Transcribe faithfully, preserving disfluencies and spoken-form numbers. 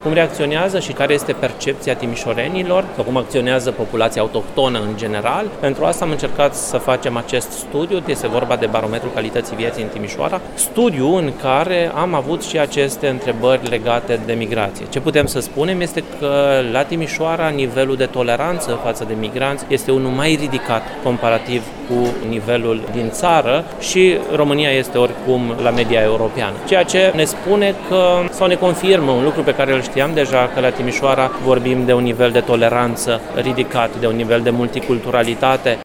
cum reacționează și care este percepția timișorenilor, sau cum acționează populația autohtonă în general. Pentru asta am încercat să facem acest studiu, este vorba de Barometrul Calității Vieții în Timișoara, studiu în care am avut și aceste întrebări legate de migrație. Ce putem să spunem este că la Timișoara nivelul de toleranță față de migranți este unul mai ridicat comparativ cu nivelul din țară și România este oricum la media europeană. Ceea ce ne spune că, sau ne confirmă un lucru pe care îl știam deja, că la Timișoara vorbim de un nivel de toleranță ridicat, de un nivel de multiculturalitate